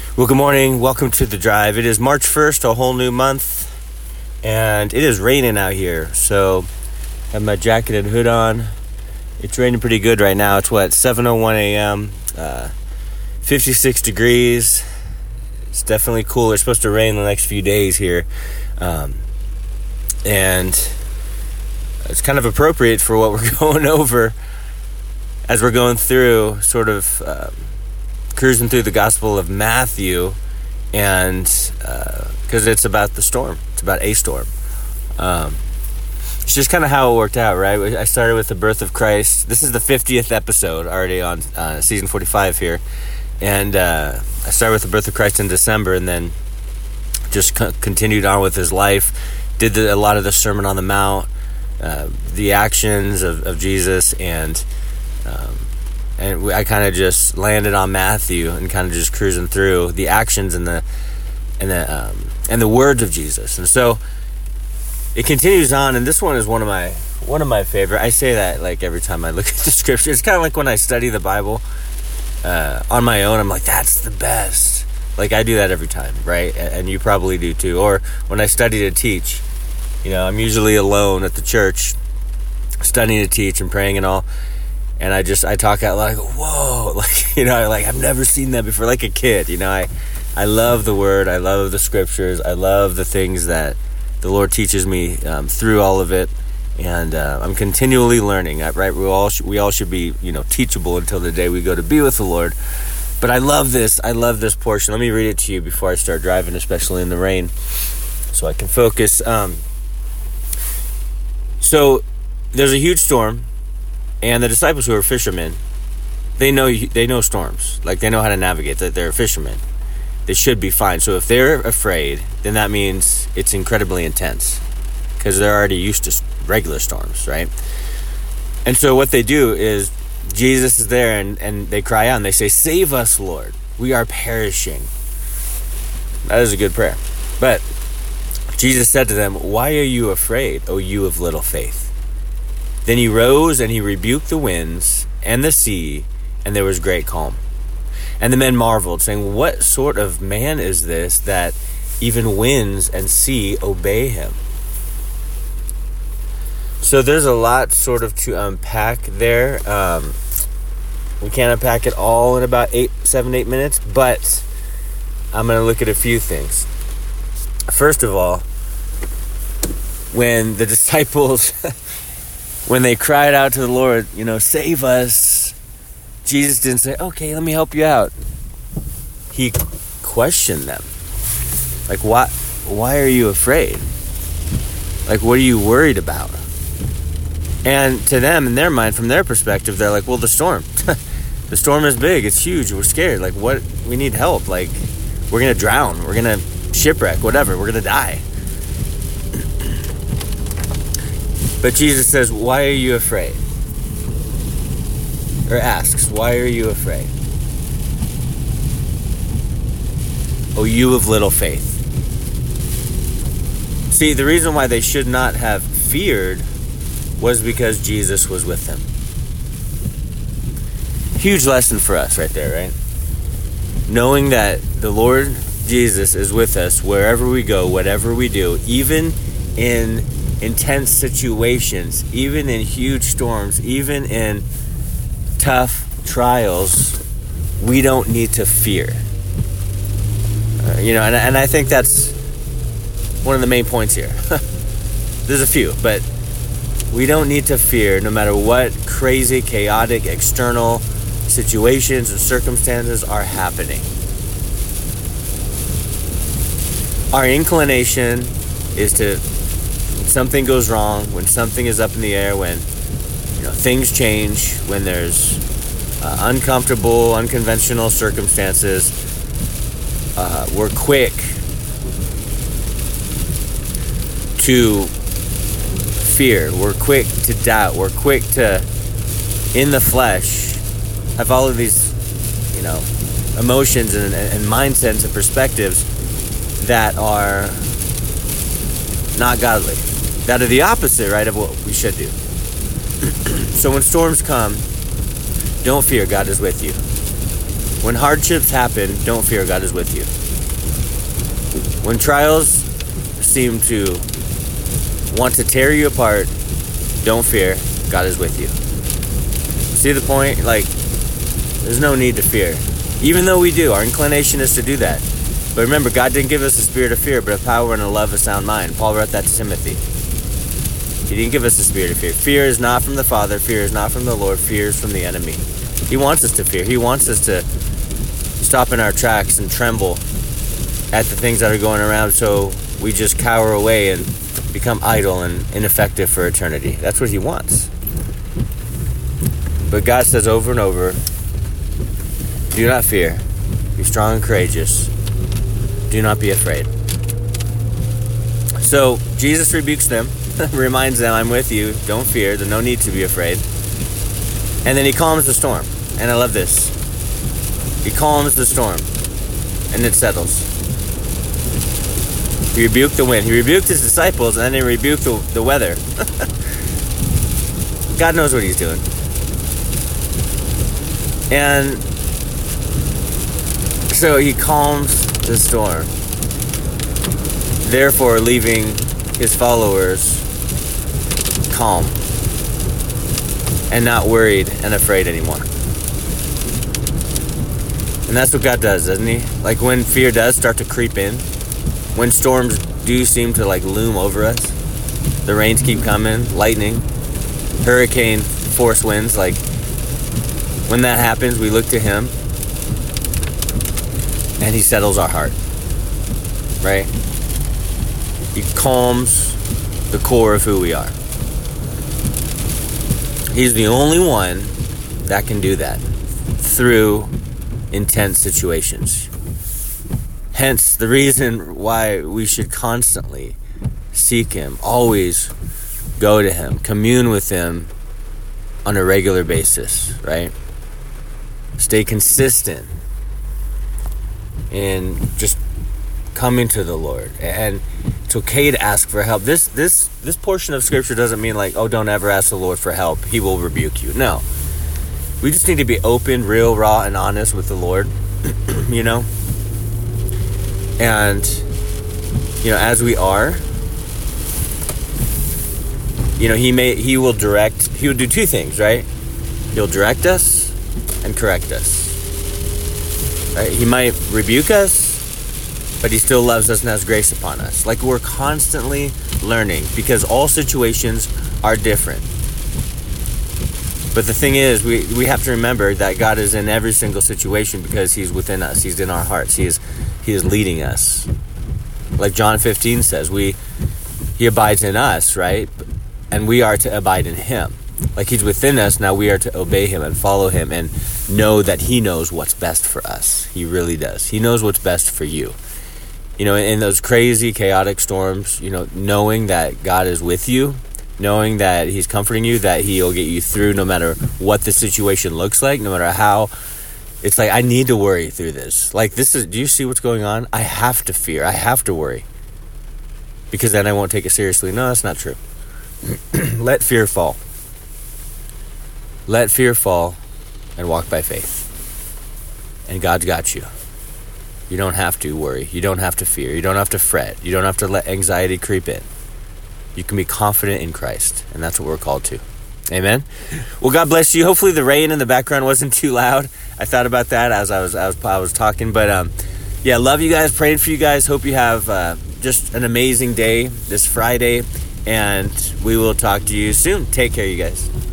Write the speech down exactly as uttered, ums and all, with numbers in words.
Well, good morning. Welcome to The Drive. It is March first, a whole new month, and it is raining out here. So, I have my jacket and hood on. It's raining pretty good right now. It's what, seven oh one a.m., uh, fifty-six degrees. It's definitely cool. It's supposed to rain the next few days here. Um, and it's kind of appropriate for what we're going over as we're going through sort of... Um, cruising through the Gospel of Matthew, and because uh, it's about the storm, it's about a storm. Um, it's just kind of how it worked out, right? I started with the birth of Christ. This is the fiftieth episode already on uh, season forty-five here, and uh, I started with the birth of Christ in December, and then just co- continued on with his life. Did the, a lot of the Sermon on the Mount, uh, the actions of, of Jesus, and um, And I kind of just landed on Matthew and kind of just cruising through the actions and the and the um, and the words of Jesus. And so it continues on. And this one is one of my one of my favorite. I say that like every time I look at the scripture. It's kind of like when I study the Bible uh, on my own. I'm like, that's the best. Like I do that every time, right? And you probably do too. Or when I study to teach, you know, I'm usually alone at the church, studying to teach and praying and all. And I just, I talk out loud, I go, whoa, like, you know, like, I've never seen that before, like a kid, you know, I, I love the word, I love the scriptures, I love the things that the Lord teaches me um, through all of it, and uh, I'm continually learning, right, we all, sh- we all should be, you know, teachable until the day we go to be with the Lord, but I love this, I love this portion. Let me read it to you before I start driving, especially in the rain, so I can focus. Um, so, there's a huge storm. And the disciples who are fishermen, they know they know storms. Like, they know how to navigate. That they're fishermen. They should be fine. So if they're afraid, then that means it's incredibly intense. Because they're already used to regular storms, right? And so what they do is, Jesus is there, and, and they cry out, and they say, "Save us, Lord. We are perishing." That is a good prayer. But Jesus said to them, "Why are you afraid, O you of little faith?" Then he rose and he rebuked the winds and the sea, and there was great calm. And the men marveled, saying, "What sort of man is this that even winds and sea obey him?" So there's a lot sort of to unpack there. Um, we can't unpack it all in about eight, seven, eight minutes, but I'm going to look at a few things. First of all, when the disciples... when they cried out to the Lord, you know, "Save us," Jesus didn't say, "Okay, let me help you out." He questioned them. Like, why, why are you afraid? Like, what are you worried about? And to them, in their mind, from their perspective, they're like, well, the storm. The storm is big. It's huge. We're scared. Like, what? We need help. Like, we're going to drown. We're going to shipwreck, whatever. We're going to die. But Jesus says, "Why are you afraid?" Or asks, "Why are you afraid? O you of little faith." See, the reason why they should not have feared was because Jesus was with them. Huge lesson for us right there, right? Knowing that the Lord Jesus is with us wherever we go, whatever we do, even in intense situations, even in huge storms, even in tough trials, we don't need to fear. Uh, you know, and, and I think that's one of the main points here. There's a few, but we don't need to fear no matter what crazy, chaotic, external situations and circumstances are happening. Our inclination is to, when something goes wrong, when something is up in the air, when you know things change, when there's uh, uncomfortable, unconventional circumstances, uh, we're quick to fear. We're quick to doubt. We're quick to, in the flesh, have all of these, you know, emotions and, and mindsets and perspectives that are not godly, that are the opposite, right, of what we should do. So when storms come, don't fear, God is with you. When hardships happen, don't fear, God is with you. When trials seem to want to tear you apart, don't fear, God is with you. See the point? Like, there's no need to fear. Even though we do, our inclination is to do that. But remember, God didn't give us a spirit of fear, but of power and a love, a sound mind. Paul wrote that to Timothy. He didn't give us a spirit of fear. Fear is not from the Father. Fear is not from the Lord. Fear is from the enemy. He wants us to fear. He wants us to stop in our tracks and tremble at the things that are going around, so we just cower away and become idle and ineffective for eternity. That's what he wants. But God says over and over, do not fear. Be strong and courageous. Do not be afraid. So Jesus rebukes them, reminds them, I'm with you. Don't fear. There's no need to be afraid. And then he calms the storm. And I love this. He calms the storm. And it settles. He rebuked the wind. He rebuked his disciples, and then he rebuked the, the weather. God knows what he's doing. And so he calms the storm, therefore leaving his followers calm and not worried and afraid anymore. And that's what God does, doesn't he? Like when fear does start to creep in, when storms do seem to like loom over us, the rains keep coming, lightning, hurricane force winds, like when that happens, we look to him and he settles our heart, right? He calms the core of who we are. He's the only one that can do that through intense situations. Hence the reason why we should constantly seek him, always go to him, commune with him on a regular basis, right? Stay consistent in just coming to the Lord. And it's okay to ask for help. This this this portion of scripture doesn't mean like, oh, don't ever ask the Lord for help. He will rebuke you. No. We just need to be open, real, raw, and honest with the Lord, you know? And, you know, as we are, you know, he may, he will direct, he will do two things, right? He'll direct us and correct us. Right? He might rebuke us, but he still loves us and has grace upon us. Like we're constantly learning because all situations are different. But the thing is, we, we have to remember that God is in every single situation because he's within us. He's in our hearts. He is, he is leading us. Like John fifteen says, we he abides in us, right? And we are to abide in him. Like he's within us, now we are to obey him and follow him and know that he knows what's best for us. He really does. He knows what's best for you. You know, in those crazy, chaotic storms, you know, knowing that God is with you, knowing that he's comforting you, that he'll get you through no matter what the situation looks like, no matter how. It's like, I need to worry through this. Like, this is, do you see what's going on? I have to fear. I have to worry. Because then I won't take it seriously. No, that's not true. Let fear fall. Let fear fall and walk by faith. And God's got you. You don't have to worry. You don't have to fear. You don't have to fret. You don't have to let anxiety creep in. You can be confident in Christ. And that's what we're called to. Amen. Well, God bless you. Hopefully the rain in the background wasn't too loud. I thought about that as I was I was, I was talking. But um, yeah, love you guys. Praying for you guys. Hope you have uh, just an amazing day this Friday. And we will talk to you soon. Take care, you guys.